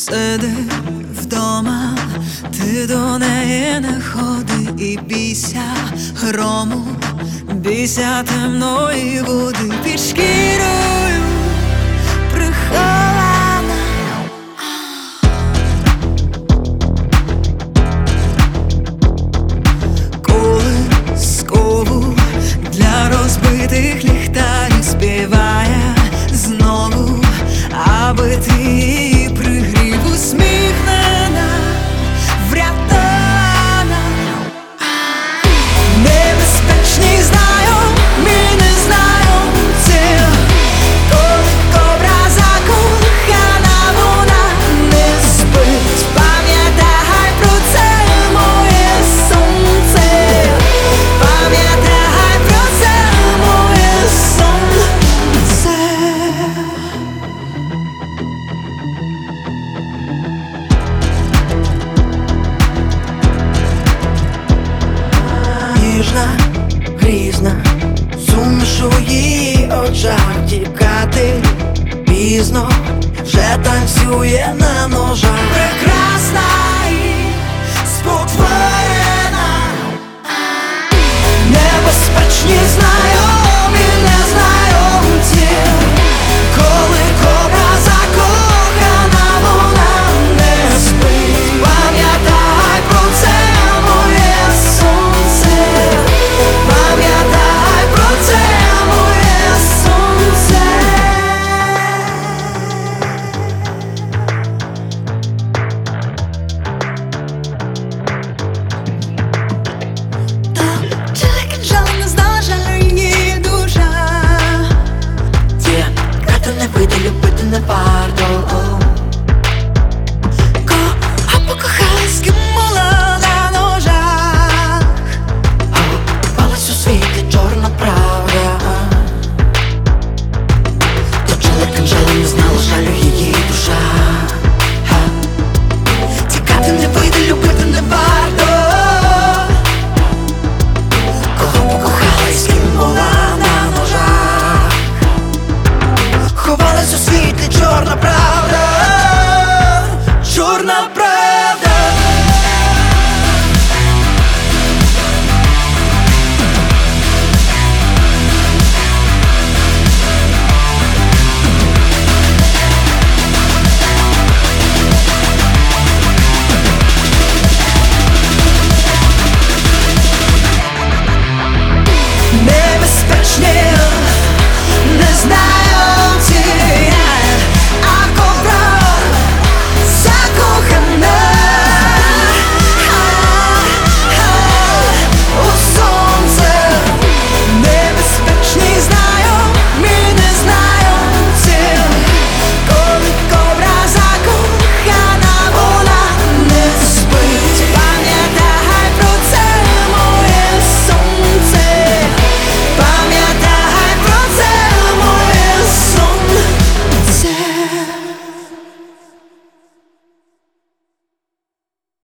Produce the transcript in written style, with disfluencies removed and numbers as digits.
Сиди вдома, ти до неї не ходи і бійся грому, бійся темної води під шкірою прихована. Колискову для розбитих ліхтарів співає знову, аби ти її пригрів. Усміхнена, врятована. Небезпечний знаю, ми не знайомці, коли кобра закохана, вона не спить. Пам'ятай про це, моє сонце, пам'ятай про це, моє сонце. Ніжна, грізна, суміш у її очах, тікати пізно, вже танцює на ножах. Прекрасна і спотворена, небезпечні знання.